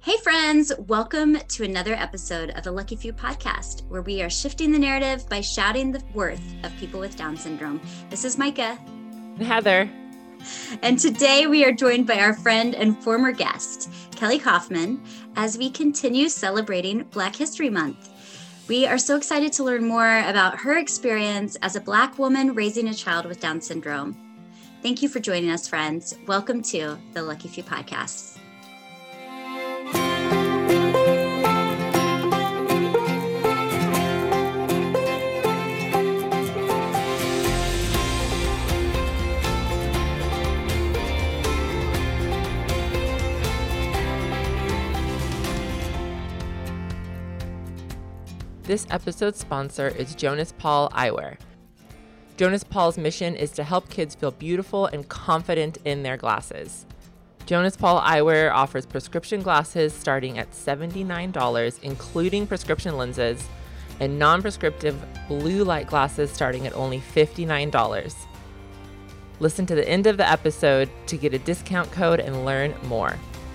Hey friends, welcome to another episode of the Lucky Few podcast, where we are shifting the narrative by shouting the worth of people with Down syndrome. This is Micah. And Heather. And today we are joined by our friend and former guest, Kelly Kaufman, as we continue celebrating Black History Month. We are so excited to learn more about her experience as a Black woman raising a child with Down syndrome. Thank you for joining us, friends. Welcome to the Lucky Few podcast. This episode's sponsor is Jonas Paul Eyewear. Jonas Paul's mission is to help kids feel beautiful and confident in their glasses. Jonas Paul Eyewear offers prescription glasses starting at $79, including prescription lenses, and non-prescriptive blue light glasses starting at only $59. Listen to the end of the episode to get a discount code and learn more.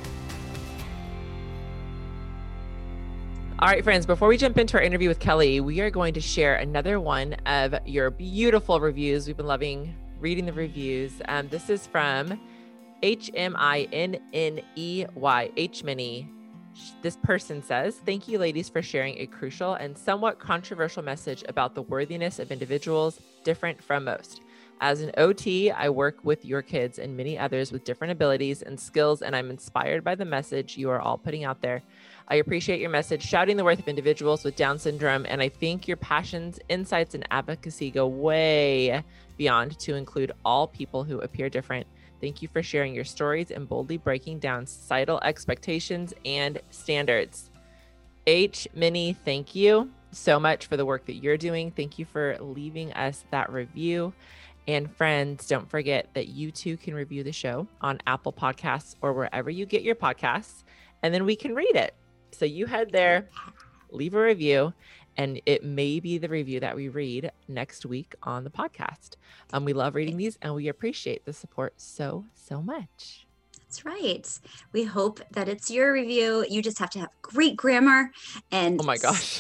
All right, friends, before we jump into our interview with Kelly, we are going to share another one of your beautiful reviews. We've been loving reading the reviews. This is from HMINNEY, Hminny. This person says, "Thank you, ladies, for sharing a crucial and somewhat controversial message about the worthiness of individuals different from most. As an OT, I work with your kids and many others with different abilities and skills, and I'm inspired by the message you are all putting out there. I appreciate your message, shouting the worth of individuals with Down syndrome, and I think your passions, insights, and advocacy go way beyond to include all people who appear different. Thank you for sharing your stories and boldly breaking down societal expectations and standards." Hminny, thank you so much for the work that you're doing. Thank you for leaving us that review. And friends, don't forget that you too can review the show on Apple Podcasts or wherever you get your podcasts, and then we can read it. So you head there, leave a review, and it may be the review that we read next week on the podcast. We love reading these, and we appreciate the support so much. That's right. We hope that it's your review. You just have to have great grammar and oh my gosh,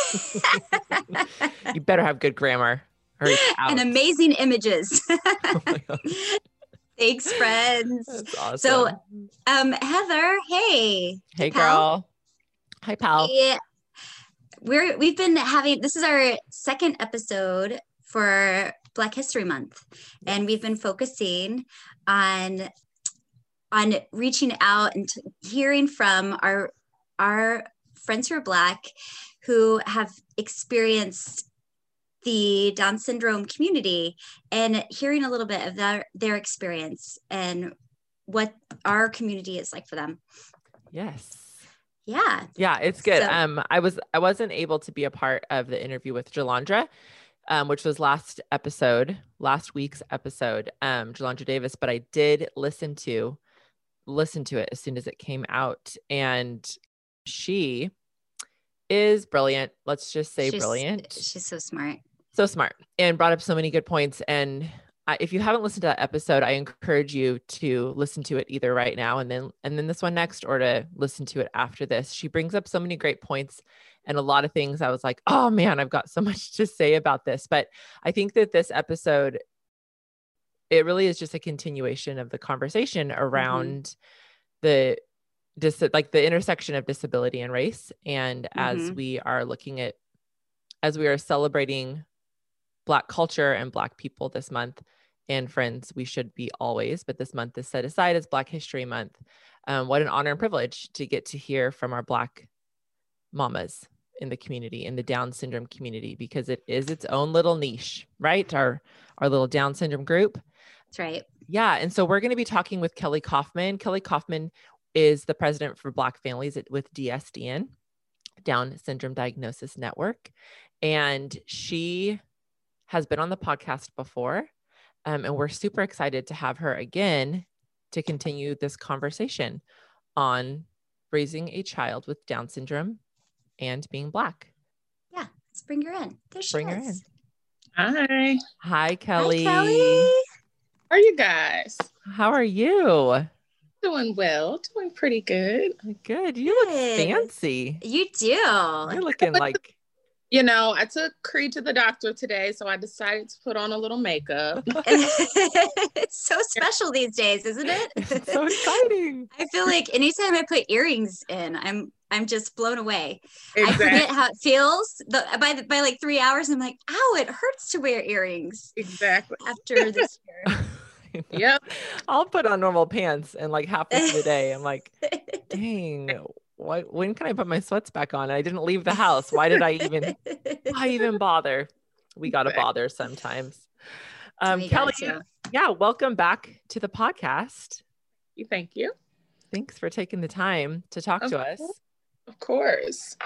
you better have good grammar. And amazing images. Oh my gosh. Thanks, friends. That's awesome. So, Heather, hey. Hey, girl. Hi, pal. Yeah. We've been having, this is our second episode for Black History Month, and we've been focusing on reaching out and hearing from our friends who are Black who have experienced the Down syndrome community and hearing a little bit of their experience and what our community is like for them. Yes. Yeah, it's good. So, I wasn't able to be a part of the interview with Jalandra, which was last week's episode, Jalandra Davis, but I did listen to it as soon as it came out, and she is brilliant. Let's just say brilliant. She's so smart. So smart, and brought up so many good points. And if you haven't listened to that episode, I encourage you to listen to it either right now and then this one next, or to listen to it after this. She brings up so many great points and a lot of things. I was like, oh man, I've got so much to say about this. But I think that this episode, it really is just a continuation of the conversation around the intersection of disability and race. And as we are celebrating Black culture and Black people this month, and friends, we should be always, but this month is set aside as Black History Month. What an honor and privilege to get to hear from our Black mamas in the community, in the Down syndrome community, because it is its own little niche, right? Our little Down syndrome group. That's right. Yeah. And so we're going to be talking with Kelly Kaufman. Kelly Kaufman is the president for Black families with DSDN, Down Syndrome Diagnosis Network. And she has been on the podcast before. And we're super excited to have her again to continue this conversation on raising a child with Down syndrome and being Black. Yeah, let's bring her in. There she is. Hi. Hi, Kelly. Hi, Kelly. How are you guys? How are you? Doing well, doing pretty good. Good. You look Good. fancy. You do. You're looking like, You know, I took Creed to the doctor today, so I decided to put on a little makeup. It's so special these days, isn't it? it's so exciting. I feel like anytime I put earrings in, I'm just blown away. I Exactly. forget how it feels. By like 3 hours, I'm like, ow, it hurts to wear earrings Exactly. after this year. Yep. I'll put on normal pants and like halfway through the day, I'm like, dang, when can I put my sweats back on? I didn't leave the house. Why even bother? We got to bother sometimes. Kelly, yeah, welcome back to the podcast. Thank you. Thanks for taking the time to talk to us. Of course.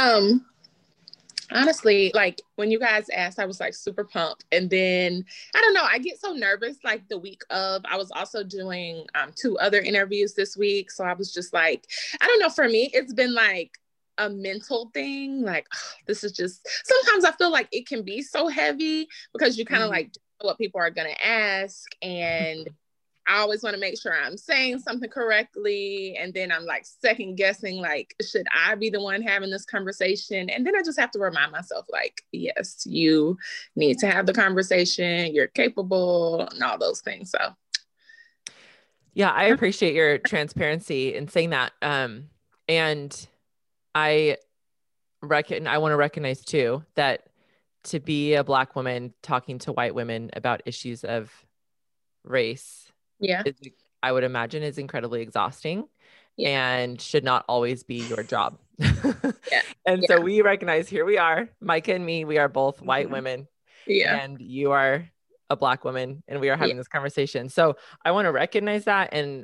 Honestly, like when you guys asked, I was like super pumped. And then I don't know, I get so nervous like the week of. I was also doing 2 other interviews this week. So I was just like, I don't know, for me, it's been like a mental thing. Like, this is just, sometimes I feel like it can be so heavy because you kind of like know what people are going to ask. And I always want to make sure I'm saying something correctly. And then I'm like second guessing, like, should I be the one having this conversation? And then I just have to remind myself, like, yes, you need to have the conversation. You're capable and all those things. So. Yeah, I appreciate your transparency in saying that. And I want to recognize too, that to be a Black woman talking to white women about issues of race, I would imagine is incredibly exhausting and should not always be your job. So we recognize, here we are, Micah and me, we are both white women and you are a Black woman and we are having this conversation. So I want to recognize that and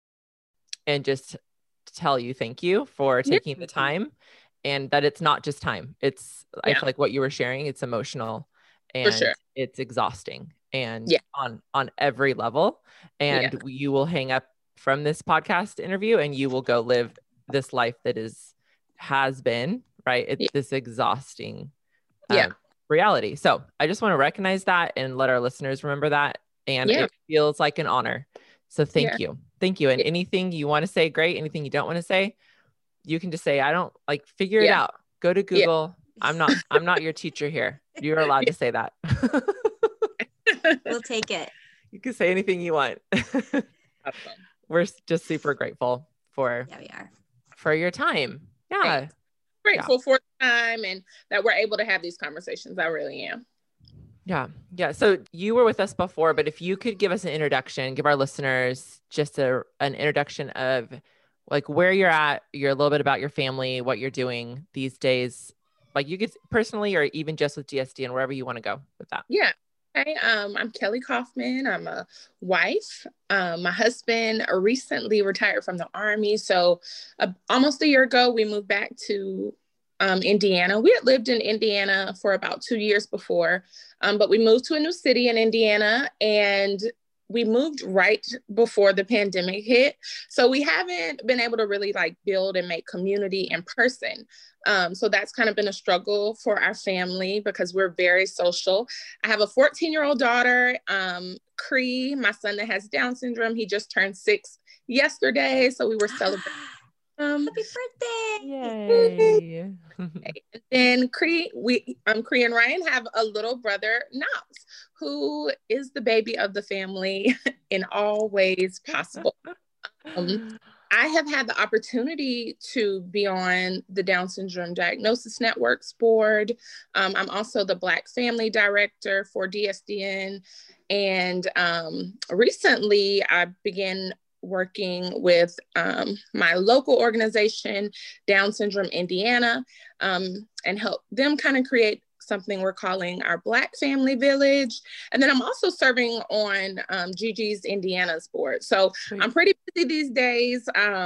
just tell you, thank you for taking the time, and that it's not just time. It's, I feel like what you were sharing, it's emotional and it's exhausting and on every level. And you will hang up from this podcast interview and you will go live this life that has been, right? It's this exhausting reality. So I just want to recognize that and let our listeners remember that. And it feels like an honor. So thank you. Thank you. And anything you want to say, great. Anything you don't want to say, you can just say, I don't like, figure it out. Go to Google. I'm not your teacher here. You're allowed to say that. We'll take it. You can say anything you want. Awesome. We're just super grateful for your time. Yeah. Grateful for the time and that we're able to have these conversations. I really am. Yeah. Yeah. So you were with us before, but if you could give us an introduction, give our listeners just an introduction of like where you're at, a little bit about your family, what you're doing these days, like you could personally, or even just with DSD and wherever you want to go with that. Yeah. Hey, I'm Kelly Kaufman. I'm a wife. My husband recently retired from the Army. So almost a year ago, we moved back to Indiana. We had lived in Indiana for about 2 years before, but we moved to a new city in Indiana and we moved right before the pandemic hit. So we haven't been able to really like build and make community in person. So that's kind of been a struggle for our family because we're very social. I have a 14-year-old daughter, Cree, my son that has Down syndrome. He just turned 6 yesterday. So we were celebrating. Happy birthday! Yay! And then Cree and Ryan have a little brother, Knox, who is the baby of the family in all ways possible. I have had the opportunity to be on the Down Syndrome Diagnosis Network's board. I'm also the Black Family Director for DSDN. And recently I began working with my local organization, Down Syndrome Indiana, and help them kind of create something we're calling our Black Family Village. And then I'm also serving on Gigi's Indiana's board. So I'm pretty busy these days.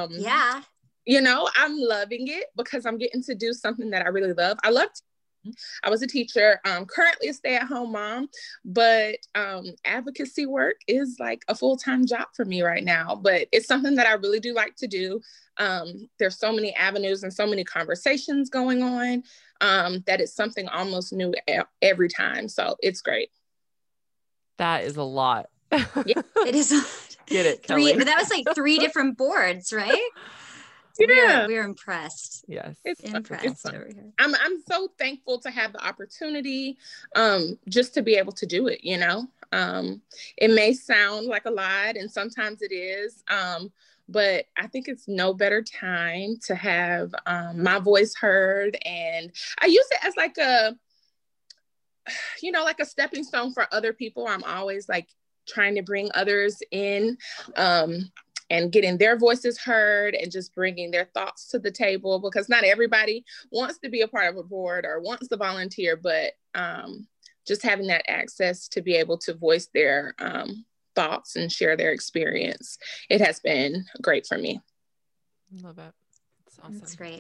You know, I'm loving it because I'm getting to do something that I really love. I was a teacher, currently a stay-at-home mom, but advocacy work is like a full-time job for me right now, but it's something that I really do like to do. There's so many avenues and so many conversations going on that it's something almost new every time. So it's great. That is a lot. It is. Get it, Three, Kelly. but that was like 3 different boards, right? Yeah. We're impressed. Yes. It's Impressed fun. over here. I'm so thankful to have the opportunity, just to be able to do it, you know. It may sound like a lot, and sometimes it is, but I think it's no better time to have my voice heard. And I use it as like a, you know, like a stepping stone for other people. I'm always like trying to bring others in, and getting their voices heard and just bringing their thoughts to the table, because not everybody wants to be a part of a board or wants to volunteer, but just having that access to be able to voice their thoughts and share their experience, it has been great for me. Love it. It's awesome. That's great.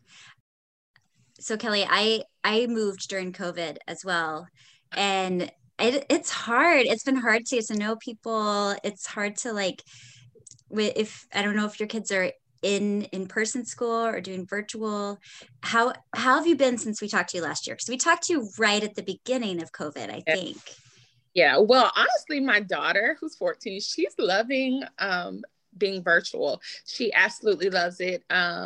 So Kelly, I moved during COVID as well, and it's hard. It's been hard to get to know people. It's hard to like, if I don't know if your kids are in person school or doing virtual. How have you been since we talked to you last year? Because we talked to you right at the beginning of COVID, I think. Yeah, well, honestly, my daughter, who's 14, she's loving being virtual. She absolutely loves it.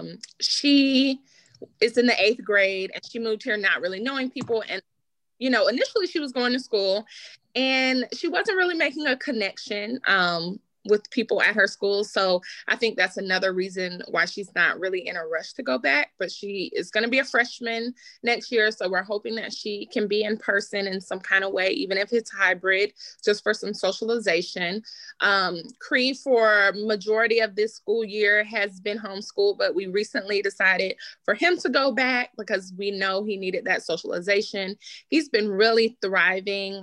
She is in the 8th grade, and she moved here not really knowing people. And, you know, initially she was going to school and she wasn't really making a connection with people at her school. So I think that's another reason why she's not really in a rush to go back, but she is going to be a freshman next year. So we're hoping that she can be in person in some kind of way, even if it's hybrid, just for some socialization. Cree, for majority of this school year, has been homeschooled, but we recently decided for him to go back because we know he needed that socialization. He's been really thriving.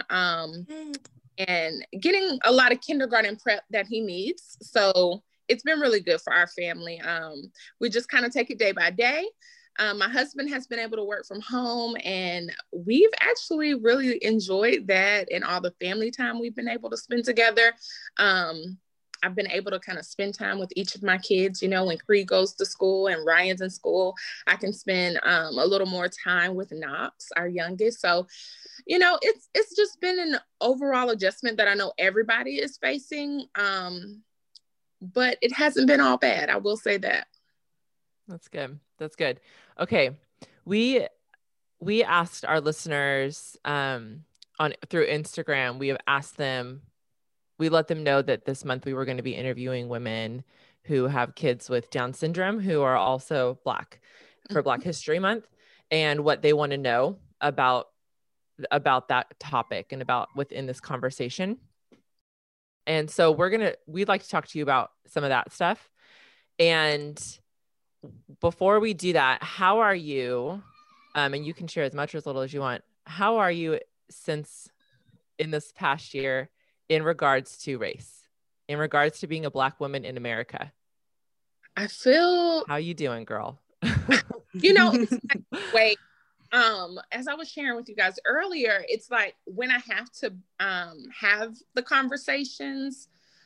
And getting a lot of kindergarten prep that he needs. So it's been really good for our family. We just kind of take it day by day. My husband has been able to work from home, and we've actually really enjoyed that and all the family time we've been able to spend together. I've been able to kind of spend time with each of my kids. You know, when Cree goes to school and Ryan's in school, I can spend a little more time with Knox, our youngest. So, you know, it's just been an overall adjustment that I know everybody is facing, but it hasn't been all bad. I will say that. That's good. That's good. Okay, we asked our listeners through Instagram. We have asked them. We let them know that this month we were going to be interviewing women who have kids with Down syndrome who are also Black for Black History Month, and what they want to know about that topic and about within this conversation. And so we'd like to talk to you about some of that stuff. And before we do that, how are you? And you can share as much or as little as you want. How are you since in this past year in regards to race, in regards to being a Black woman in America? I feel. How you doing, girl? You know, it's like, wait. As I was sharing with you guys earlier, it's like when I have to have the conversations,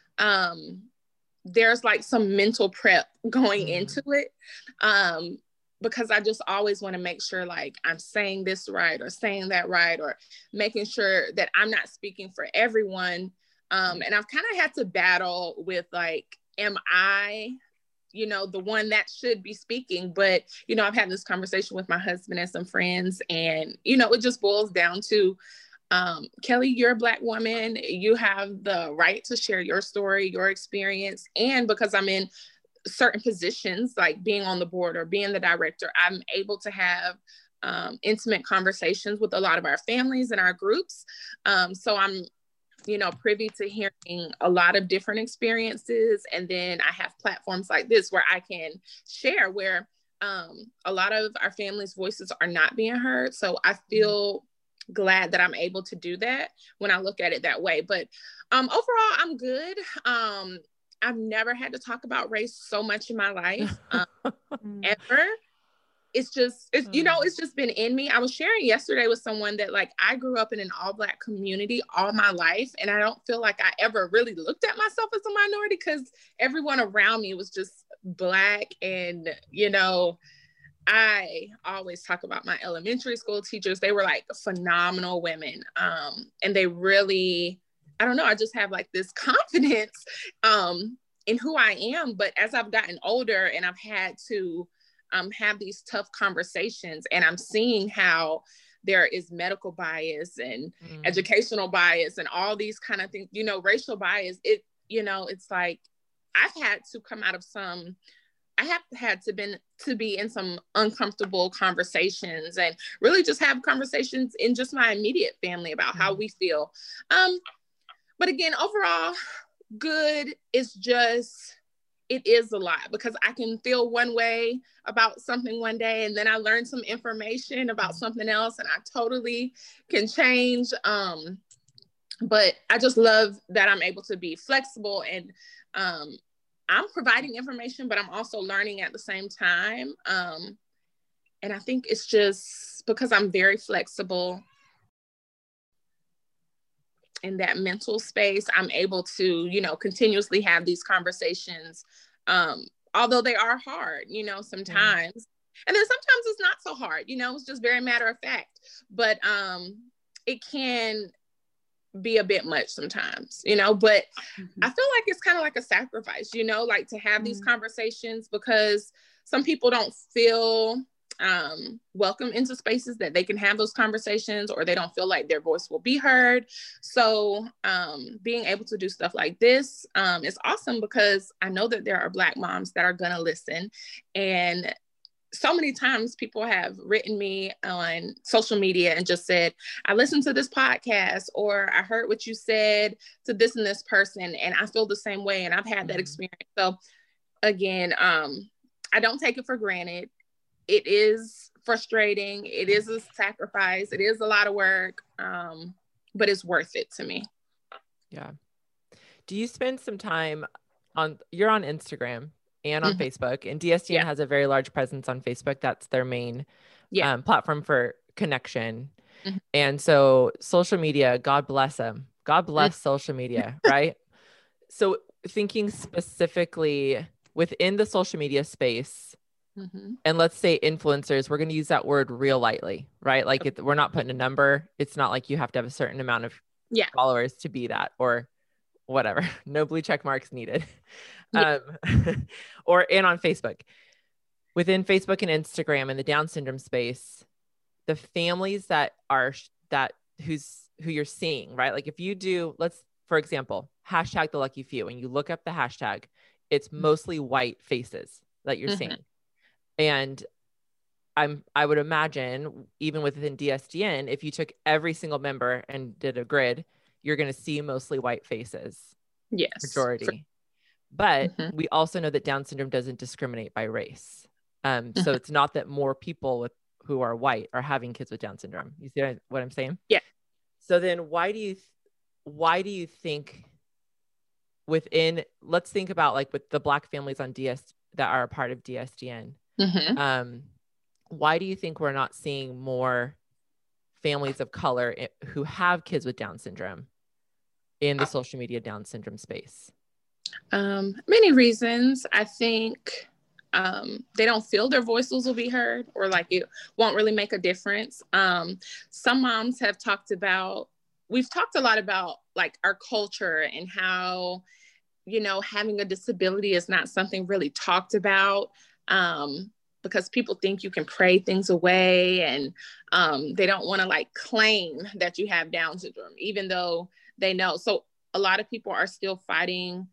there's like some mental prep going into it, because I just always want to make sure like I'm saying this right or saying that right, or making sure that I'm not speaking for everyone. And I've kind of had to battle with like, am I, you know, the one that should be speaking? But, you know, I've had this conversation with my husband and some friends, and, you know, it just boils down to, Kelly, you're a Black woman. You have the right to share your story, your experience. And because I'm in certain positions, like being on the board or being the director, I'm able to have intimate conversations with a lot of our families and our groups. So I'm, you know, privy to hearing a lot of different experiences. And then I have platforms like this where I can share, where a lot of our families' voices are not being heard. So I feel glad that I'm able to do that when I look at it that way. But overall, I'm good. I've never had to talk about race so much in my life, ever. It's you know, it's just been in me. I was sharing yesterday with someone that like I grew up in an all Black community all my life, and I don't feel like I ever really looked at myself as a minority because everyone around me was just Black. And, you know, I always talk about my elementary school teachers. They were like phenomenal women. And they really I don't know, I just have like this confidence in who I am. But as I've gotten older and I've had to have these tough conversations, and I'm seeing how there is medical bias and educational bias and all these kind of things, you know, racial bias, it's like I've had to come out of I have had to be in some uncomfortable conversations, and really just have conversations in just my immediate family about how we feel. But again, overall, good is just, it is a lot, because I can feel one way about something one day, and then I learn some information about something else, and I totally can change. But I just love that I'm able to be flexible, and I'm providing information, but I'm also learning at the same time. And I think it's just because I'm very flexible in that mental space, I'm able to, continuously have these conversations, although they are hard, sometimes. And then sometimes it's not so hard, it's just very matter of fact. But it can be a bit much sometimes, but I feel like it's kind of like a sacrifice, like to have these conversations, because some people don't feel welcome into spaces that they can have those conversations, or they don't feel like their voice will be heard. So being able to do stuff like this is awesome, because I know that there are Black moms that are gonna listen. And so many times people have written me on social media and just said, I listened to this podcast, or I heard what you said to this and this person, and I feel the same way, and I've had that experience. So again, I don't take it for granted. It is frustrating. It is a sacrifice. It is a lot of work, but it's worth it to me. Yeah. Do you spend some time you're on Instagram and on Facebook, and DSDN has a very large presence on Facebook. That's their main platform for connection. And so social media, God bless them. God bless social media, right? So thinking specifically within the social media space, and let's say influencers, we're going to use that word real lightly, right? Like we're not putting a number. It's not like you have to have a certain amount of followers to be that, or whatever. No blue check marks needed. And on Facebook, within Facebook and Instagram and the Down syndrome space, the families who you're seeing, right? Like if you do, for example, hashtag the lucky few, and you look up the hashtag, it's mostly white faces that you're seeing. And I would imagine even within DSDN, if you took every single member and did a grid, you're going to see mostly white faces. Yes. Majority. But we also know that Down syndrome doesn't discriminate by race. So it's not that more people who are white are having kids with Down syndrome. You see what I'm saying? Yeah. So then why do you think let's think about like with the Black families on that are a part of DSDN. Why do you think we're not seeing more families of color who have kids with Down syndrome in the social media Down syndrome space? Many reasons. I think they don't feel their voices will be heard, or like it won't really make a difference. Some moms have we've talked a lot about like our culture and how, having a disability is not something really talked about, because people think you can pray things away, and they don't want to like claim that you have Down syndrome, even though they know. So a lot of people are still fighting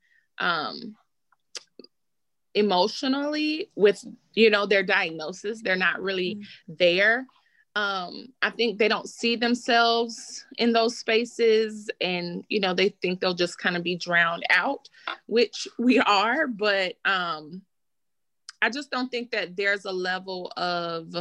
emotionally with, their diagnosis. They're not really there. I think they don't see themselves in those spaces, and, they think they'll just kind of be drowned out, which we are. But I just don't think that there's a level of,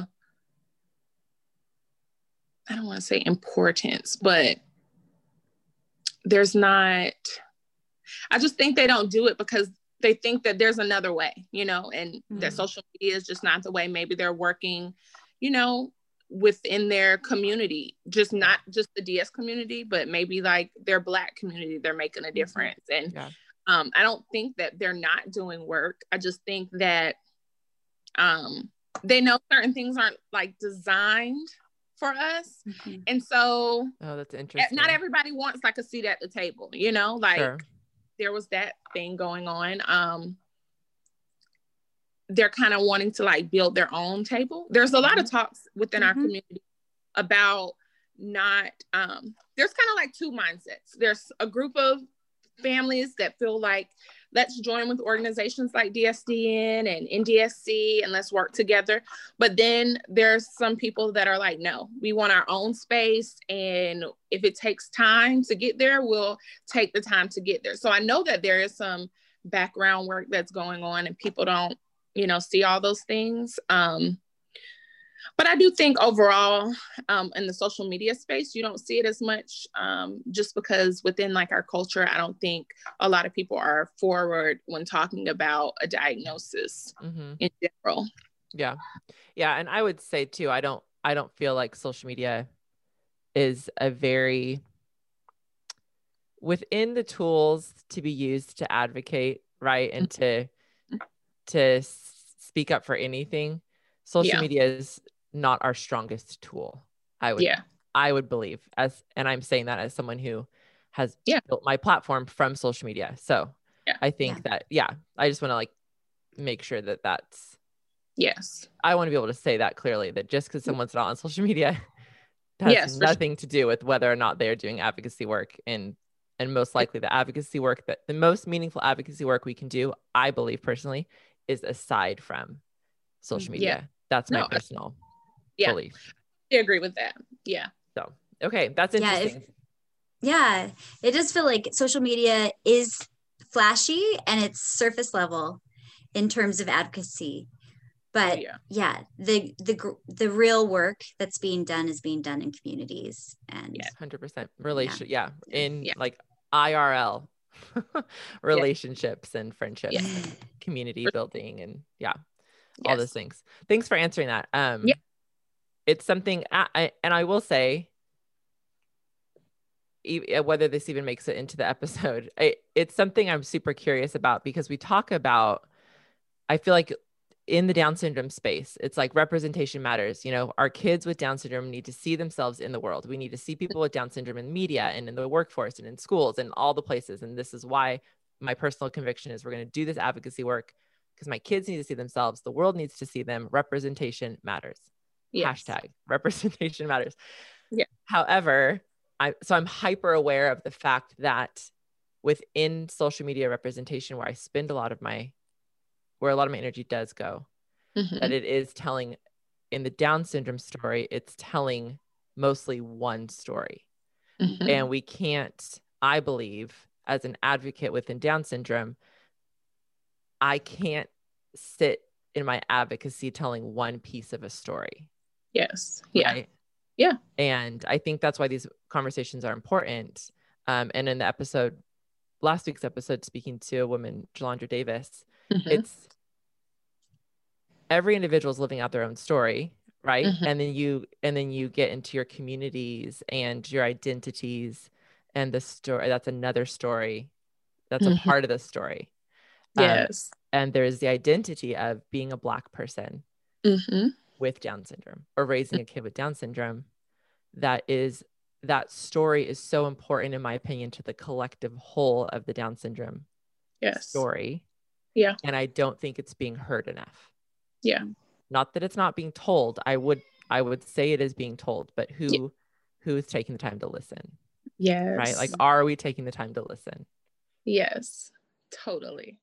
I don't want to say importance, but there's not, I just think they don't do it because they think that there's another way, and that social media is just not the way. Maybe they're working, within their community, not just the DS community, but maybe like their Black community, they're making a difference. And I don't think that they're not doing work. I just think that they know certain things aren't like designed for us. Mhm. And so Oh, that's interesting. not everybody wants like a seat at the table, you know, like Sure. there was that thing going on. They're kind of wanting to like build their own table. There's a lot of talks within our community about not, there's kind of like two mindsets. There's a group of families that feel like, let's join with organizations like DSDN and NDSC and let's work together. But then there's some people that are like, no, we want our own space. And if it takes time to get there, we'll take the time to get there. So I know that there is some background work that's going on and people don't, you know, see all those things. But I do think overall, in the social media space, you don't see it as much, just because within like our culture, I don't think a lot of people are forward when talking about a diagnosis in general. Yeah. Yeah. And I would say too, I don't feel like social media is a very, within the tools to be used to advocate, right? And to speak up for anything, social media is not our strongest tool. I would believe, and I'm saying that as someone who has built my platform from social media. So I think that, I just want to like make sure that that's, I want to be able to say that clearly, that just because someone's not on social media has nothing to do with whether or not they're doing advocacy work. And most likely the advocacy work, that the most meaningful advocacy work we can do, I believe personally, is aside from social media. That's my personal belief. I agree with that. Yeah. So, okay. That's interesting. It does feel like social media is flashy and it's surface level in terms of advocacy. But the real work that's being done is being done in communities and 100% relation. In like IRL relationships and friendships, and community building, and all those things. Thanks for answering that. It's something, I will say, whether this even makes it into the episode, it's something I'm super curious about, because we talk about, I feel like in the Down syndrome space, it's like representation matters. You know, our kids with Down syndrome need to see themselves in the world. We need to see people with Down syndrome in media and in the workforce and in schools and all the places. And this is why my personal conviction is we're going to do this advocacy work, because my kids need to see themselves. The world needs to see them. Representation matters. Hashtag representation matters. However, I'm hyper aware of the fact that within social media representation, where I spend a lot of my energy does go, that it is telling, in the Down syndrome story, it's telling mostly one story. And we can't, I believe, as an advocate within Down syndrome, I can't sit in my advocacy telling one piece of a story. Right? And I think that's why these conversations are important. And in the episode, last week's episode, speaking to a woman, Jalandra Davis, it's every individual is living out their own story, right? And then you get into your communities and your identities, and the story, that's another story. That's a part of the story. And there's the identity of being a Black person with Down syndrome, or raising a kid with Down syndrome. That story is so important, in my opinion, to the collective whole of the Down syndrome story. And I don't think it's being heard enough. Not that it's not being told. I would say it is being told, but who's taking the time to listen? Right? Like, are we taking the time to listen? Yes, totally.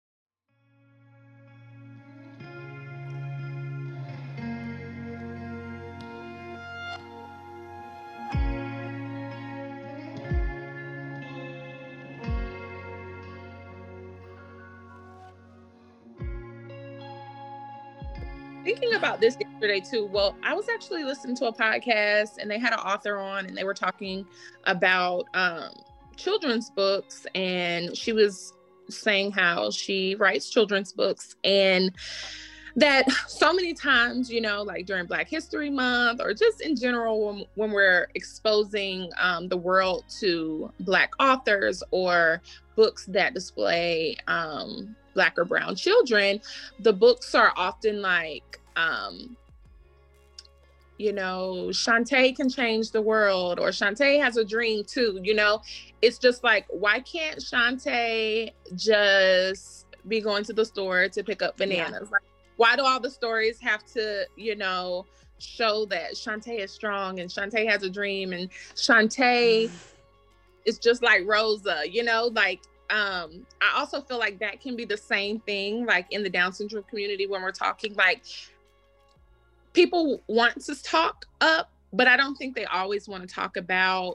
Thinking about this yesterday too. Well, I was actually listening to a podcast and they had an author on, and they were talking about children's books, and she was saying how she writes children's books, and that so many times, you know, like during Black History Month, or just in general, when we're exposing the world to Black authors or books that display Black or brown children, the books are often like you know, Shantae can change the world, or Shantae has a dream too, you know. It's just like, why can't Shantae just be going to the store to pick up bananas? Yeah. Like, why do all the stories have to, you know, show that Shantae is strong and Shantae has a dream and Shantae is just like Rosa, you know? Like, I also feel like that can be the same thing, like in the Down syndrome community, when we're talking, like, people want to talk up, but I don't think they always want to talk about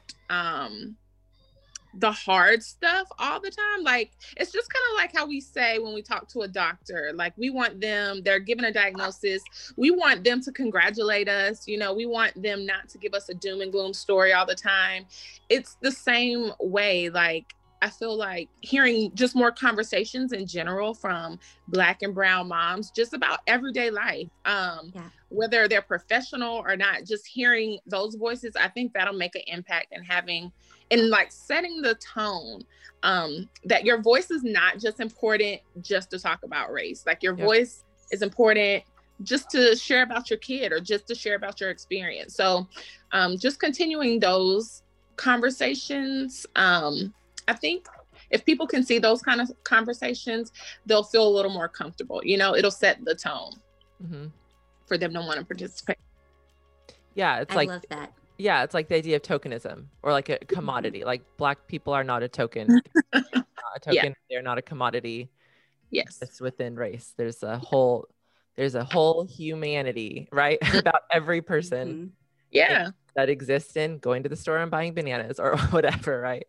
the hard stuff all the time. Like, it's just kind of like how we say when we talk to a doctor, like, we want them, they're given a diagnosis, we want them to congratulate us, you know, we want them not to give us a doom and gloom story all the time. It's the same way. Like, I feel like hearing just more conversations in general from Black and brown moms, just about everyday life, whether they're professional or not, just hearing those voices, I think that'll make an impact in having, and like setting the tone, that your voice is not just important just to talk about race. Like, your voice is important just to share about your kid or just to share about your experience. So just continuing those conversations, I think if people can see those kind of conversations, they'll feel a little more comfortable. You know, it'll set the tone for them to want to participate. Yeah, it's I love that. Yeah, it's like the idea of tokenism, or like a commodity. Like, Black people are not a token. Not a token. They're not a commodity. Yes, it's within race. There's a whole humanity, right? About every person. That exists in going to the store and buying bananas or whatever, right?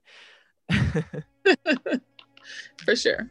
For sure.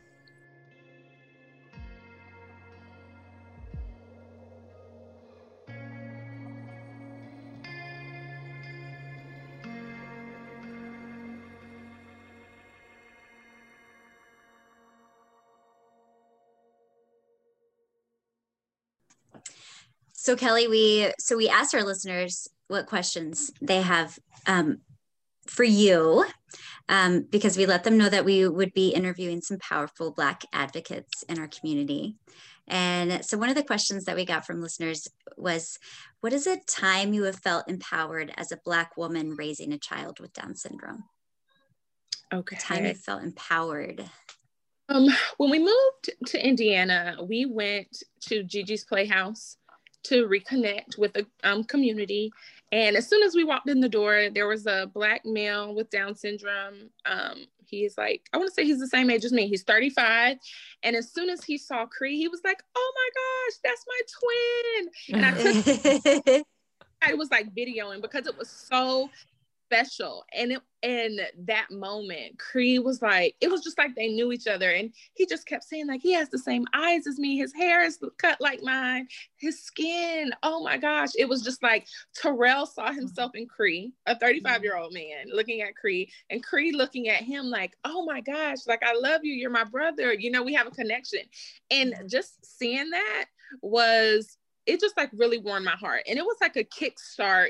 So Kelly, we asked our listeners what questions they have for you, because we let them know that we would be interviewing some powerful Black advocates in our community. And so one of the questions that we got from listeners was, what is a time you have felt empowered as a Black woman raising a child with Down syndrome? Okay. A time you felt empowered. When we moved to Indiana, we went to Gigi's Playhouse to reconnect with the community. And as soon as we walked in the door, there was a Black male with Down syndrome. He is like, I want to say he's the same age as me. He's 35. And as soon as he saw Cree, he was like, oh my gosh, that's my twin. And I was like videoing because it was so special. And that moment, Cree was like, it was just like they knew each other. And he just kept saying, like, he has the same eyes as me. His hair is cut like mine. His skin. Oh my gosh. It was just like Terrell saw himself in Cree, a 35-year-old man looking at Cree, and Cree looking at him like, oh my gosh, like, I love you. You're my brother. You know, we have a connection. And just seeing that it just like really warmed my heart. And it was like a kickstart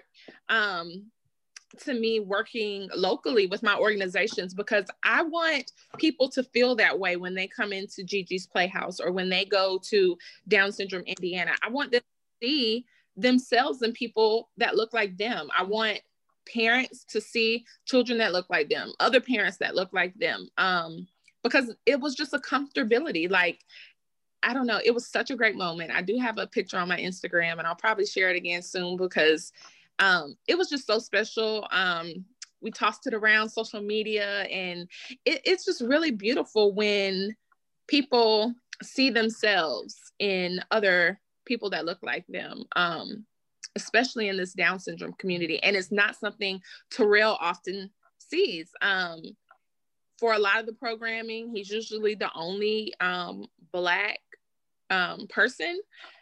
to me working locally with my organizations, because I want people to feel that way when they come into Gigi's Playhouse or when they go to Down Syndrome Indiana. I want them to see themselves in people that look like them. I want parents to see children that look like them, other parents that look like them, because it was just a comfortability. Like, I don't know, it was such a great moment. I do have a picture on my Instagram, and I'll probably share it again soon, because it was just so special. We tossed it around social media, and it's just really beautiful when people see themselves in other people that look like them, especially in this Down syndrome community. And it's not something Terrell often sees. For a lot of the programming, he's usually the only Black person.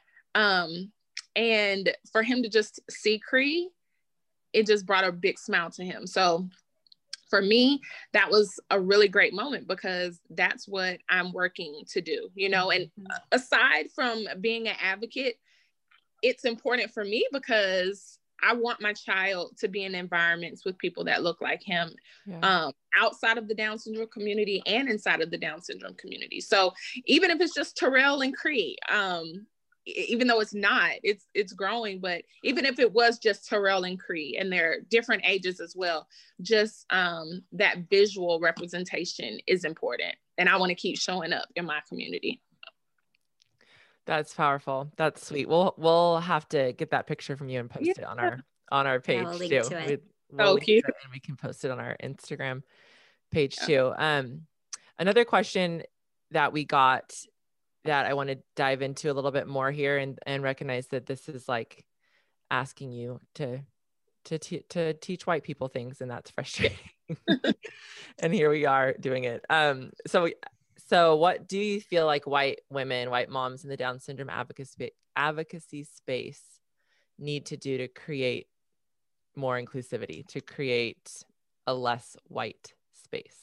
And for him to just see Cree, it just brought a big smile to him. So for me, that was a really great moment, because that's what I'm working to do, you know. And aside from being an advocate, it's important for me because I want my child to be in environments with people that look like him, outside of the Down syndrome community and inside of the Down syndrome community. So even if it's just Terrell and Cree, even though it's not, it's growing. But even if it was just Terrell and Cree, and they're different ages as well, just that visual representation is important. And I want to keep showing up in my community. That's powerful. That's sweet. We'll have to get that picture from you and post it on our page we'll link too. to it. We'll link to it, and we can post it on our Instagram page too. Another question that we got that I want to dive into a little bit more here, and recognize that this is like asking you to teach white people things, and that's frustrating. And here we are doing it. So what do you feel like white women, white moms in the Down syndrome advocacy space need to do to create more inclusivity, to create a less white space?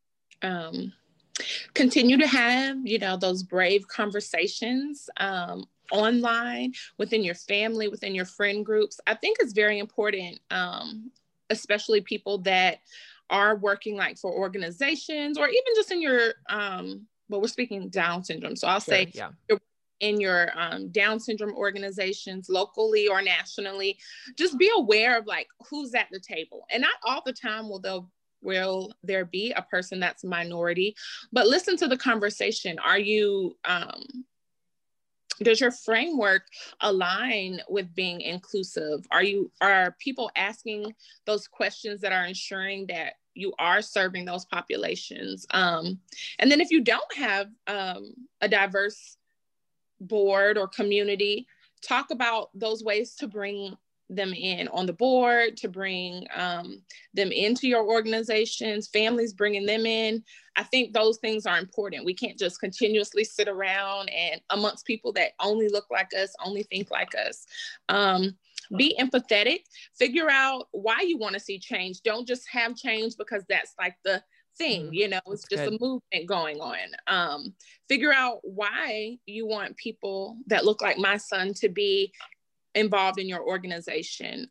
Continue to have, those brave conversations online, within your family, within your friend groups. I think it's very important, especially people that are working like for organizations, or even just in your, we're speaking Down syndrome. So I'll say in your Down syndrome organizations, locally or nationally, just be aware of like who's at the table. And not all the time will there be a person that's minority, but listen to the conversation. Are you, does your framework align with being inclusive? Are people asking those questions that are ensuring that you are serving those populations? And then if you don't have a diverse board or community, talk about those ways to bring them in on the board, to bring them into your organizations, families bringing them in. I think those things are important. We can't just continuously sit around and amongst people that only look like us, only think like us. Be empathetic, figure out why you want to see change. Don't just have change because that's like the thing, it's just a movement going on. Figure out why you want people that look like my son to be involved in your organization.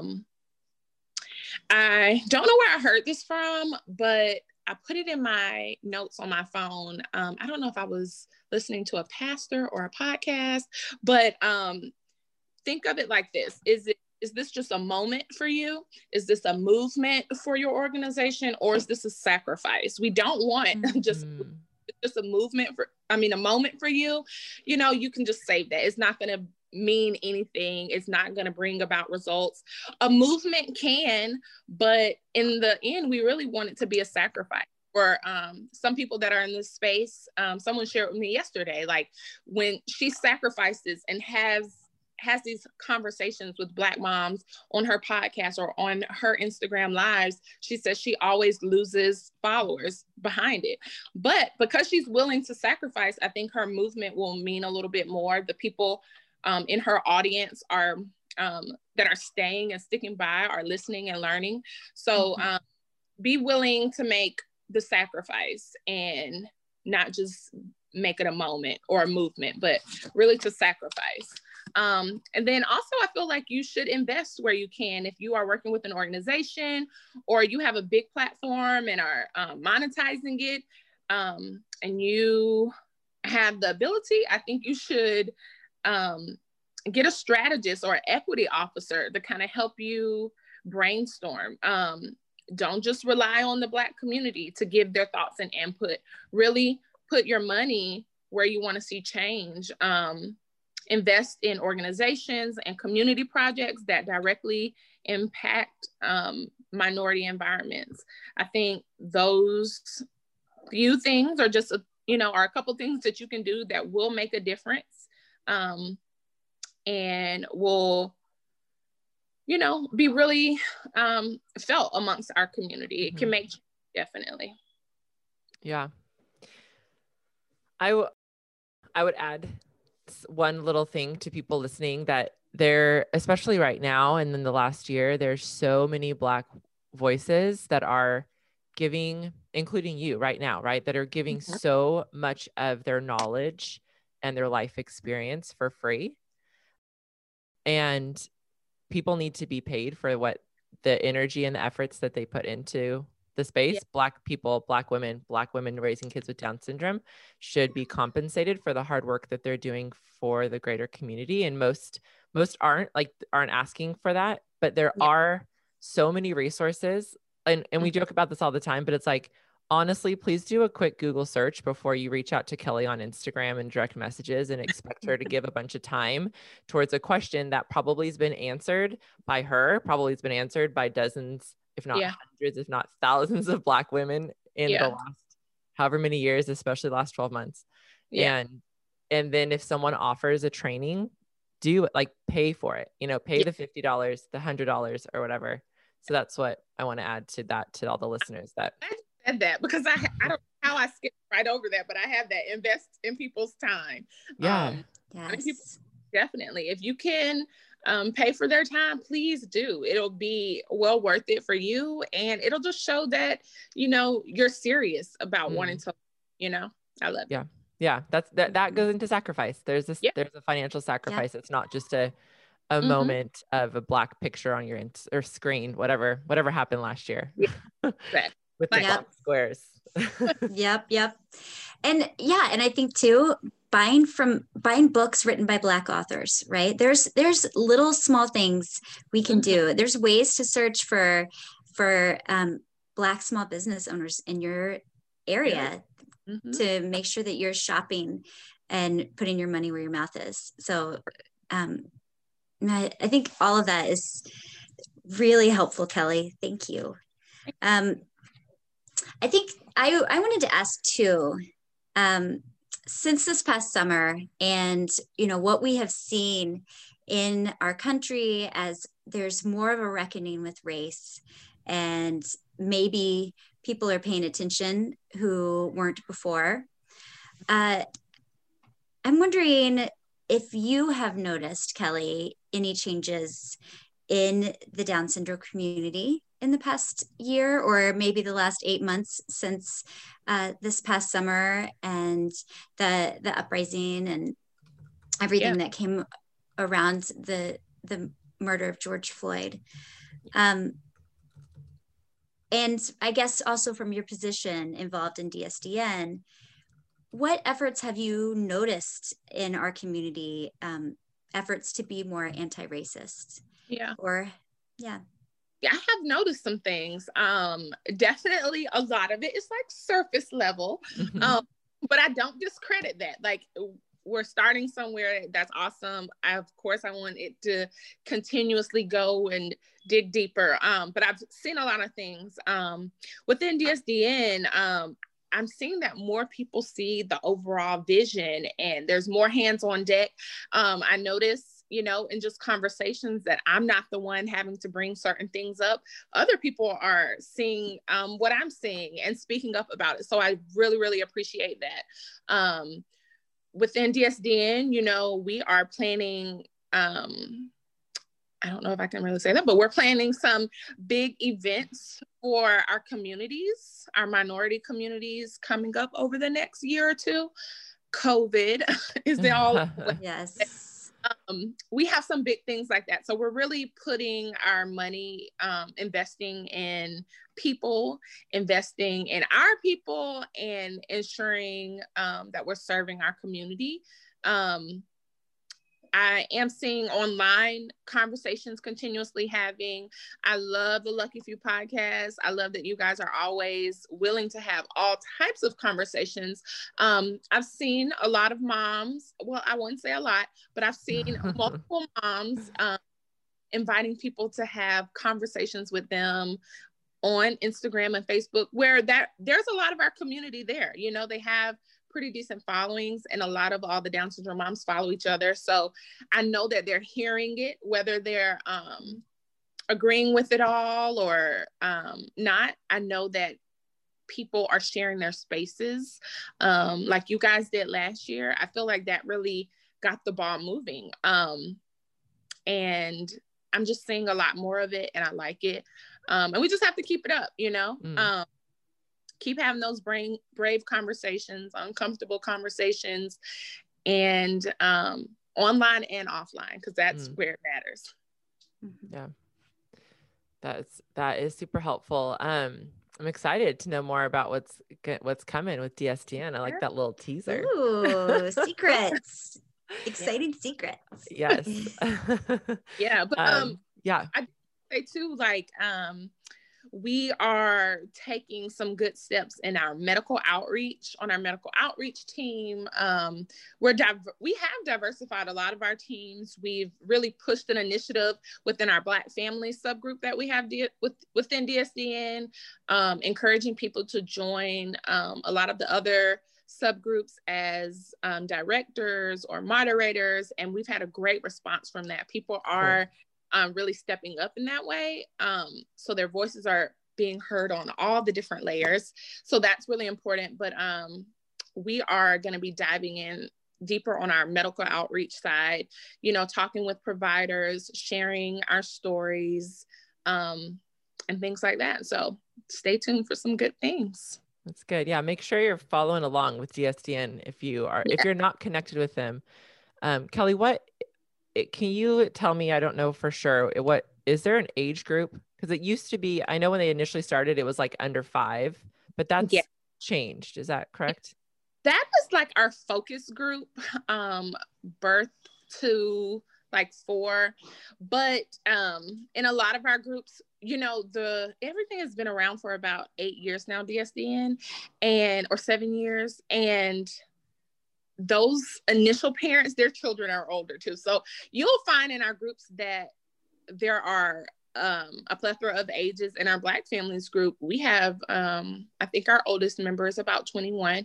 I don't know where I heard this from, but I put it in my notes on my phone. I don't know if I was listening to a pastor or a podcast, but think of it like this. Is this just a moment for you? Is this a movement for your organization? Or is this a sacrifice? We don't want just a movement a moment for you. You can just save that. It's not going to mean anything. It's not going to bring about results. A movement can, but in the end, we really want it to be a sacrifice. For some people that are in this space, someone shared with me yesterday, like when she sacrifices and has these conversations with Black moms on her podcast or on her Instagram lives, she says she always loses followers behind it. But because she's willing to sacrifice, I think her movement will mean a little bit more. The people in her audience are that are staying and sticking by are listening and learning. So be willing to make the sacrifice and not just make it a moment or a movement, but really to sacrifice. And then also I feel like you should invest where you can. If you are working with an organization or you have a big platform and are monetizing it, and you have the ability, I think you should get a strategist or an equity officer to kind of help you brainstorm. Don't just rely on the Black community to give their thoughts and input. Really put your money where you want to see change. Invest in organizations and community projects that directly impact minority environments. I think those few things are just, are a couple things that you can do that will make a difference, and will, be really felt amongst our community. It can make, definitely. Yeah. I would add one little thing to people listening, that there, especially right now and in the last year, there's so many Black voices that are giving, including you right now, right? That are giving so much of their knowledge and their life experience for free. And people need to be paid for what the energy and the efforts that they put into the space, Black people, Black women raising kids with Down syndrome should be compensated for the hard work that they're doing for the greater community. And most aren't asking for that, but there are so many resources. And we joke about this all the time, but it's like, honestly, please do a quick Google search before you reach out to Kelly on Instagram and direct messages and expect her to give a bunch of time towards a question that probably has been answered by her, probably has been answered by dozens, if not hundreds, if not thousands of Black women in the last however many years, especially the last 12 months. And then if someone offers a training, do it, like pay for it, pay the $50, the $100 or whatever. So that's what I want to add to that, to all the listeners that said that, because I don't know how I skipped right over that, but I have that, invest in people's time. Yes. I mean, people, definitely, if you can pay for their time, please do. It'll be well worth it for you, and it'll just show that you're serious about wanting to. I love it. Yeah, that goes into sacrifice. There's a financial sacrifice. It's not just a moment of a Black picture on your or screen, whatever happened last year. With the Black squares. Yep. And and I think too, buying books written by Black authors, right? There's little small things we can do. There's ways to search for Black small business owners in your area to make sure that you're shopping and putting your money where your mouth is. So I think all of that is really helpful, Kelly. Thank you. I think I wanted to ask too, since this past summer and, what we have seen in our country as there's more of a reckoning with race, and maybe people are paying attention who weren't before. I'm wondering if you have noticed, Kelly, any changes in the Down syndrome community in the past year, or maybe the last 8 months since this past summer and the uprising and everything that came around the murder of George Floyd. And I guess also from your position involved in DSDN, what efforts have you noticed in our community, efforts to be more anti-racist? I have noticed some things. Definitely a lot of it is like surface level, but I don't discredit that. Like, we're starting somewhere. That's awesome. Of course, I want it to continuously go and dig deeper. But I've seen a lot of things within DSDN. I'm seeing that more people see the overall vision, and there's more hands on deck. I notice, in just conversations, that I'm not the one having to bring certain things up. Other people are seeing what I'm seeing and speaking up about it. So I really, really appreciate that. Within DSDN, we are planning, I don't know if I can really say that, but we're planning some big events for our communities, our minority communities, coming up over the next year or two. COVID is the all. Yes. We have some big things like that. So we're really putting our money, investing in people, investing in our people, and ensuring that we're serving our community. I am seeing online conversations continuously having. I love the Lucky Few podcast. I love that you guys are always willing to have all types of conversations. I've seen a lot of moms. Well, I wouldn't say a lot, but I've seen multiple moms inviting people to have conversations with them on Instagram and Facebook, where there's a lot of our community there. They have pretty decent followings, and a lot of all the Down syndrome moms follow each other. So I know that they're hearing it, whether they're agreeing with it all or not. I know that people are sharing their spaces like you guys did last year. I feel like that really got the ball moving. And I'm just seeing a lot more of it, and I like it. And we just have to keep it up, keep having those brave conversations, uncomfortable conversations, and online and offline, because that's where it matters. Yeah, that is super helpful. I'm excited to know more about what's coming with DSDN. I like that little teaser. Ooh, secrets. Exciting secrets. Yes. Yeah, but yeah. I say too, like we are taking some good steps in our medical outreach on our medical outreach team. We have diversified a lot of our teams. We've really pushed an initiative within our Black family subgroup that we have within DSDN, encouraging people to join a lot of the other subgroups as directors or moderators. And we've had a great response from that. People are really stepping up in that way. So their voices are being heard on all the different layers. So that's really important. But we are going to be diving in deeper on our medical outreach side, talking with providers, sharing our stories, and things like that. So stay tuned for some good things. That's good. Yeah. Make sure you're following along with DSDN if you're not connected with them. Kelly, can you tell me, I don't know for sure, is there an age group? Because it used to be, I know when they initially started, it was like under 5, but that's changed. Is that correct? That was like our focus group, birth to like 4. But in a lot of our groups, everything has been around for about 8 years now, DSDN, or 7 years. And those initial parents, their children are older too. So you'll find in our groups that there are a plethora of ages. In our Black families group, we have, I think our oldest member is about 21.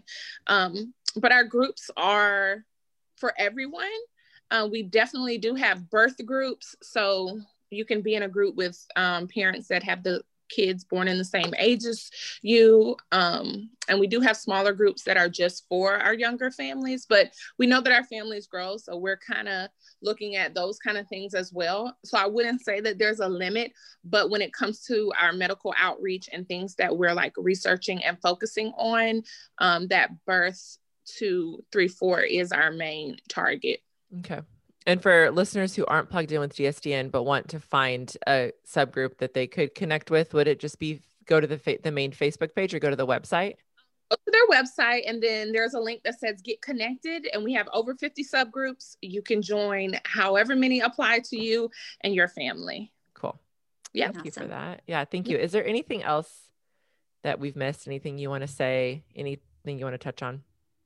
But our groups are for everyone. We definitely do have birth groups. So you can be in a group with parents that have the kids born in the same age as you. And we do have smaller groups that are just for our younger families, but we know that our families grow. So we're kind of looking at those kind of things as well. So I wouldn't say that there's a limit, but when it comes to our medical outreach and things that we're like researching and focusing on, that birth to 3-4 is our main target. Okay. And for listeners who aren't plugged in with DSDN, but want to find a subgroup that they could connect with, would it just be go to the main Facebook page or go to the website? Go to their website, and then there's a link that says get connected. And we have over 50 subgroups. You can join however many apply to you and your family. Cool. Yeah. Thank you for that. Yeah. Thank you. Is there anything else that we've missed? Anything you want to say? Anything you want to touch on?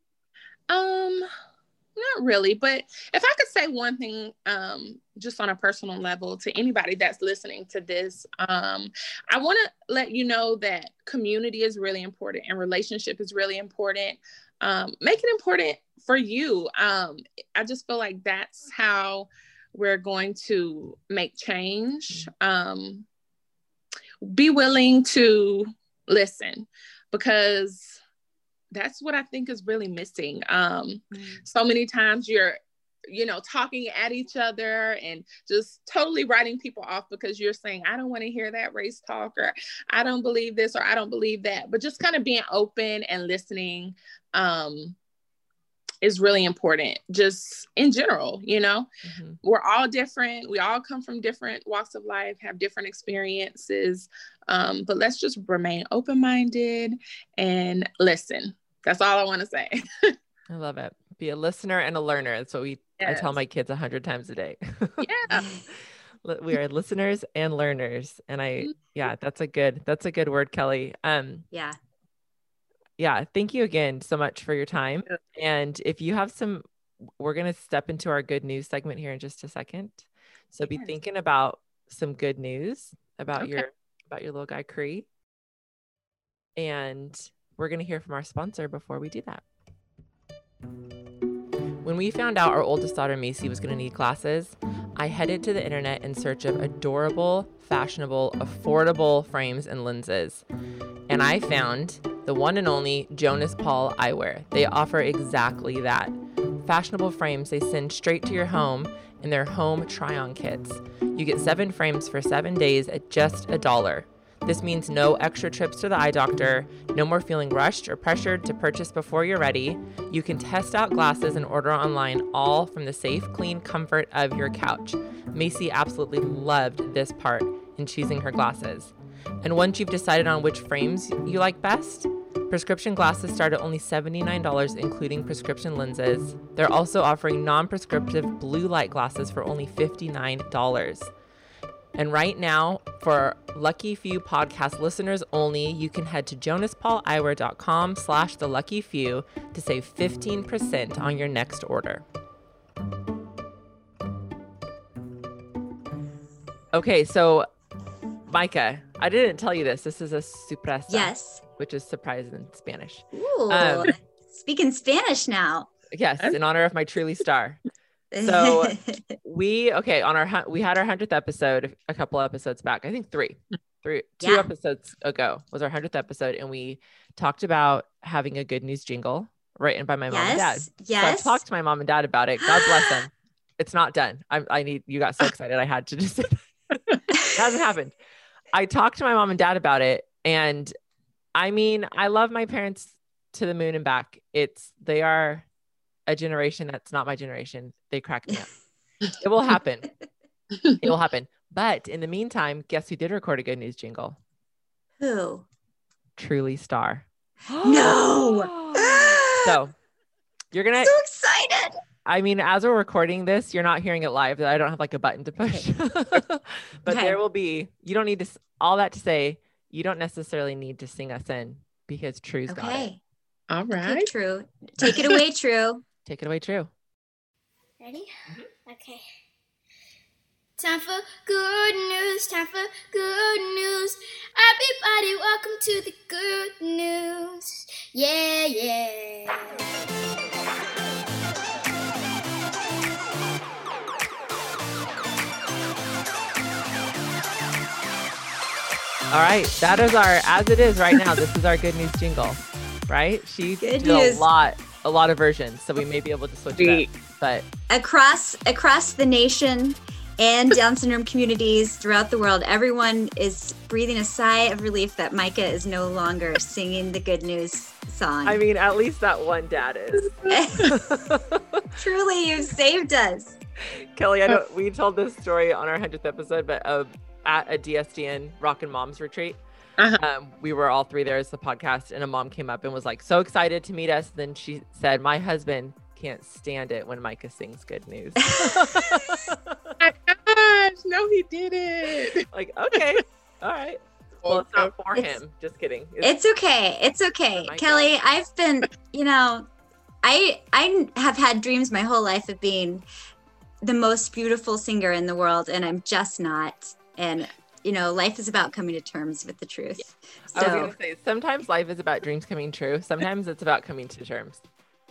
Not really, but if I could say one thing, just on a personal level to anybody that's listening to this, I want to let you know that community is really important and relationship is really important. Make it important for you. I just feel like that's how we're going to make change. Be willing to listen, because that's what I think is really missing. So many times you're, talking at each other and just totally writing people off because you're saying, I don't want to hear that race talk, or I don't believe this, or I don't believe that. But just kind of being open and listening is really important, just in general. We're all different. We all come from different walks of life, have different experiences. But let's just remain open-minded and listen. That's all I want to say. I love it. Be a listener and a learner. That's what I tell my kids 100 times a day. Yeah. We are listeners and learners. And that's a good word, Kelly. Yeah. Thank you again so much for your time. And if you have we're going to step into our good news segment here in just a second. So be thinking about some good news about your little guy, Cree. And we're going to hear from our sponsor before we do that. When we found out our oldest daughter, Macy, was going to need glasses, I headed to the internet in search of adorable, fashionable, affordable frames and lenses. And I found the one and only Jonas Paul Eyewear. They offer exactly that. Fashionable frames they send straight to your home in their home try-on kits. You get 7 frames for 7 days at just $1. This means no extra trips to the eye doctor, no more feeling rushed or pressured to purchase before you're ready. You can test out glasses and order online, all from the safe, clean comfort of your couch. Macy absolutely loved this part in choosing her glasses. And once you've decided on which frames you like best, prescription glasses start at only $79, including prescription lenses. They're also offering non-prescriptive blue light glasses for only $59. And right now, for Lucky Few podcast listeners only, you can head to jonaspauleyewear.com/theluckyfew to save 15% on your next order. Okay, so Micah, I didn't tell you this. This is a sorpresa. Yes. Which is surprise in Spanish. Ooh, speaking Spanish now. Yes, in honor of my Truly star. So we had our 100th episode a couple episodes back. I think two episodes ago was our 100th episode, and we talked about having a good news jingle written by my mom and dad. Yes. So I talked to my mom and dad about it. God bless them. It's not done. You got so excited. I had to just say that. It hasn't happened. I talked to my mom and dad about it, and I mean, I love my parents to the moon and back. They are a generation that's not my generation. They crack me up. It will happen. It will happen. But in the meantime, guess who did record a good news jingle? Who? Truly Star. No. So you're gonna so excited. I mean, as we're recording this, you're not hearing it live. I don't have like a button to push. But there will be. You don't need to. All that to say, you don't necessarily need to sing us in because True's got it. All right. Okay, True. Take it away, True. Take it away, True. Ready? Okay. Time for good news. Time for good news. Everybody, welcome to the good news. Yeah, yeah. All right, that is as it is right now. This is our good news jingle, right? She did a lot of versions, so we may be able to switch it up. But across the nation and Down syndrome communities throughout the world, everyone is breathing a sigh of relief that Micah is no longer singing the good news song. I mean, at least that one dad is. Truly, you've saved us. Kelly, I know we told this story on our 100th episode, but at a DSDN Rockin' Moms retreat. We were all three there as the podcast, and a mom came up and was like so excited to meet us. Then she said, my husband can't stand it when Micah sings good news. My gosh, no, he didn't. Like, okay, all right. Well, it's not for him. Just kidding. It's okay. It's okay. Kelly, God. I've been, I have had dreams my whole life of being the most beautiful singer in the world, and I'm just not. And, life is about coming to terms with the truth. Yeah. So. I was going to say, sometimes life is about dreams coming true. Sometimes it's about coming to terms.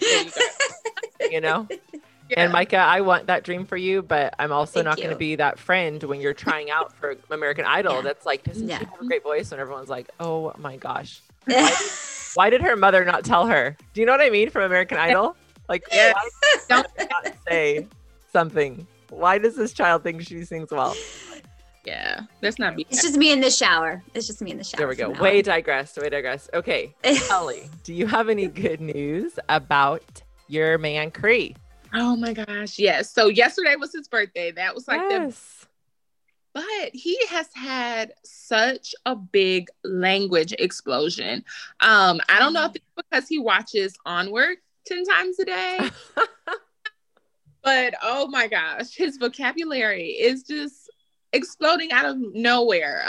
Yeah. And Micah, I want that dream for you, but I'm also not going to be that friend when you're trying out for American Idol. That's like, doesn't she have a great voice? When everyone's like, oh my gosh. Why did her mother not tell her? Do you know what I mean from American Idol? Like, why don't not say something? Why does this child think she sings well? Yeah, that's not me. It's just me in the shower. There we go. Way digressed. Okay. Kelly, do you have any good news about your man, Cree? Oh my gosh. Yes. So yesterday was his birthday. That was like but he has had such a big language explosion. I don't know if it's because he watches Onward 10 times a day, but oh my gosh, his vocabulary is just exploding out of nowhere.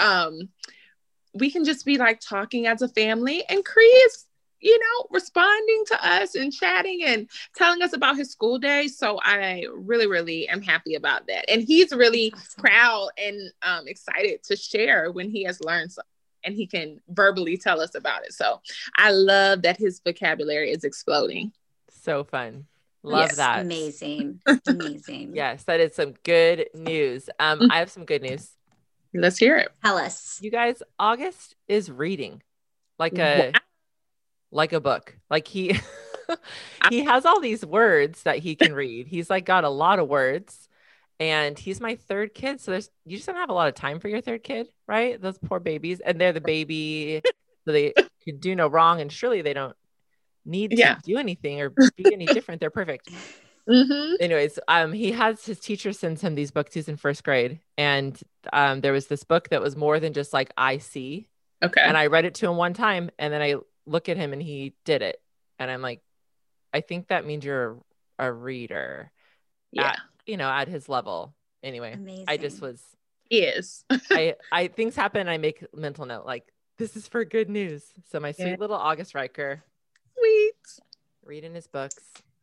We can just be like talking as a family, and Cree is, responding to us and chatting and telling us about his school day. So I really, really am happy about that. And he's really proud and excited to share when he has learned something and he can verbally tell us about it. So I love that his vocabulary is exploding. So fun. Love that. Amazing. Yes, that is some good news. I have some good news. Let's hear it. Tell us. You guys, August is reading like a book. Like he has all these words that he can read. He's like got a lot of words, and he's my third kid. So you just don't have a lot of time for your third kid, right? Those poor babies, and they're the baby, so they can do no wrong, and surely they don't need to do anything or be any different. They're perfect. Mm-hmm. Anyways, he has his teacher sends him these books. He's in first grade, and there was this book that was more than just like I see. Okay. And I read it to him one time, and then I look at him and he did it, and I'm like, I think that means you're a reader. Yeah. At his level. Anyway, Amazing. I just was. Is. I things happen. I make mental note like this is for good news. So my sweet little August Riker, Sweet. reading his books.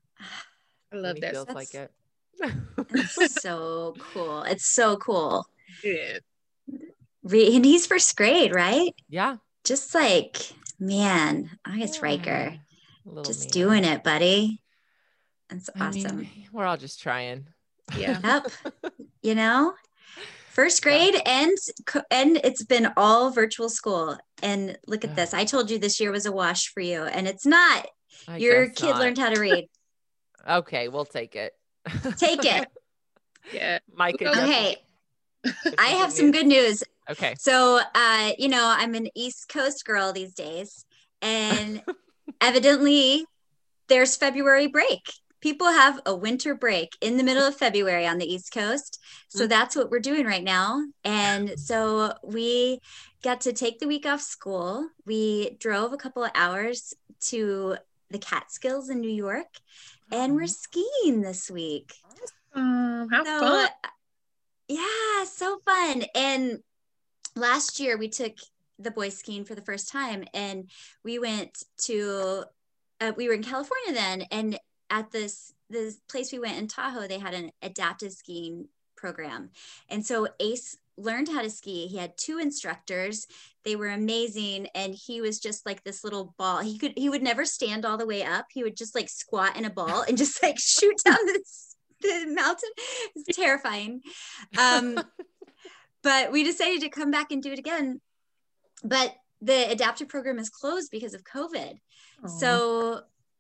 I love that. Feels like it. It's so cool. It's so cool. Yeah. And he's first grade, right? Yeah. Just like, man, August Riker. Just doing it, buddy. That's awesome. We're all just trying. Yeah. Yep. First grade and it's been all virtual school. And look at this. I told you this year was a wash for you, and it's not. Your kid learned how to read. Okay, we'll take it. Take it. Yeah. Micah. Okay. I have some good news. Okay. So, I'm an East Coast girl these days, and evidently there's February break. People have a winter break in the middle of February on the East Coast. So that's what we're doing right now. And so we got to take the week off school. We drove a couple of hours to the Catskills in New York, and we're skiing this week. How fun. Yeah, so fun. And last year we took the boys skiing for the first time, and we went to, we were in California then, and at this place we went in Tahoe, they had an adaptive skiing program. And so Ace learned how to ski. He had 2 instructors. They were amazing. And he was just like this little ball. He would never stand all the way up. He would just like squat in a ball and just like shoot down the mountain. It's terrifying. But we decided to come back and do it again. But the adaptive program is closed because of COVID. Aww. So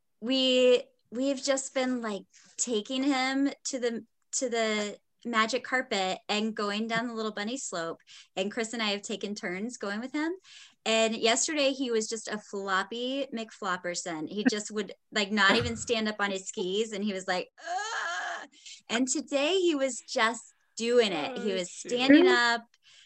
we've just been like taking him to the magic carpet and going down the little bunny slope. And Chris and I have taken turns going with him. And yesterday he was just a floppy McFlopperson. He just would like not even stand up on his skis. And he was like, ah! And today he was just doing it. He was standing up,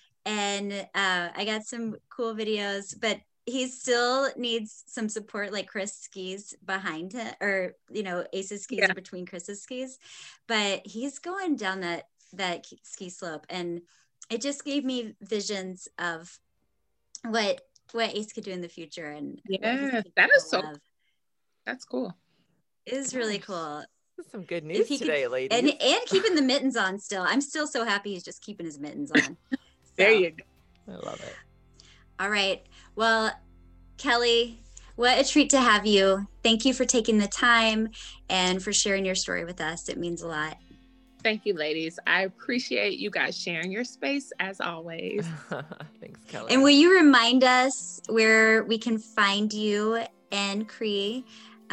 and I got some cool videos, but he still needs some support. Like Chris skis behind him, or, Ace's skis are between Chris's skis, but he's going down that ski slope. And it just gave me visions of what Ace could do in the future. And that is so, that's cool. It is really cool. Some good news today, ladies. And keeping the mittens on still. I'm still so happy he's just keeping his mittens on. There you go. I love it. All right. Well, Kelly, what a treat to have you. Thank you for taking the time and for sharing your story with us. It means a lot. Thank you, ladies. I appreciate you guys sharing your space as always. Thanks, Kelly. And will you remind us where we can find you and Cree?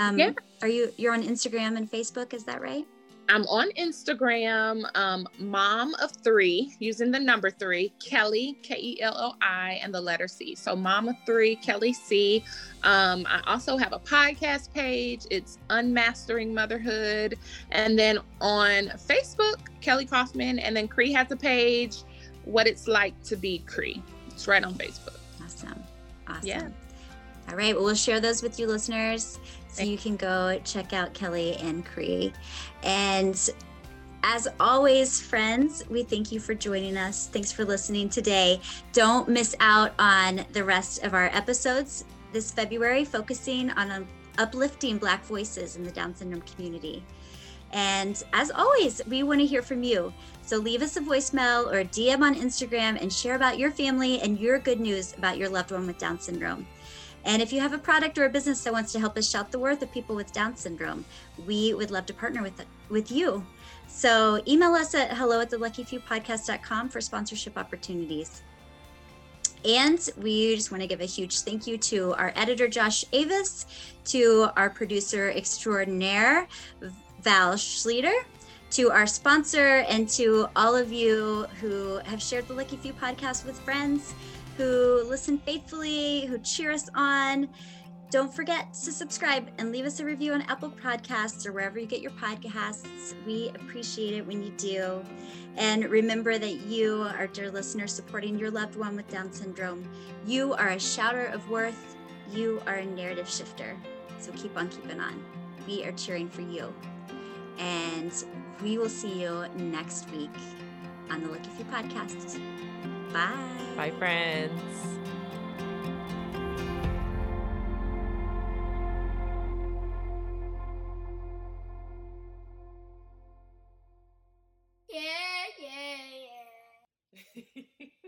You're on Instagram and Facebook, is that right? I'm on Instagram, mom of 3, using the number 3, Kelly, Kelli, and the letter C. So mom of 3, Kelly C. I also have a podcast page. It's Unmastering Motherhood. And then on Facebook, Kelly Kaufman. And then Cree has a page, What It's Like to Be Cree. It's right on Facebook. Awesome. Yeah. All right. Well, we'll share those with you listeners, so you can go check out Kelly and Cree. And as always, friends, we thank you for joining us. Thanks for listening today. Don't miss out on the rest of our episodes this February, focusing on uplifting Black voices in the Down syndrome community. And as always, we want to hear from you. So leave us a voicemail or a DM on Instagram and share about your family and your good news about your loved one with Down syndrome. And if you have a product or a business that wants to help us shout the worth of people with Down syndrome, we would love to partner with you. So email us at hello@theluckyfewpodcast.com for sponsorship opportunities. And we just want to give a huge thank you to our editor, Josh Avis, to our producer extraordinaire, Val Schleter, to our sponsor, and to all of you who have shared the Lucky Few podcast with friends, who listen faithfully, who cheer us on. Don't forget to subscribe and leave us a review on Apple Podcasts or wherever you get your podcasts. We appreciate it when you do. And remember that you, our dear listeners, supporting your loved one with Down syndrome. You are a shouter of worth. You are a narrative shifter. So keep on keeping on. We are cheering for you. And we will see you next week on the Lucky Few podcast. Bye. Bye, friends. Yeah, yeah, yeah.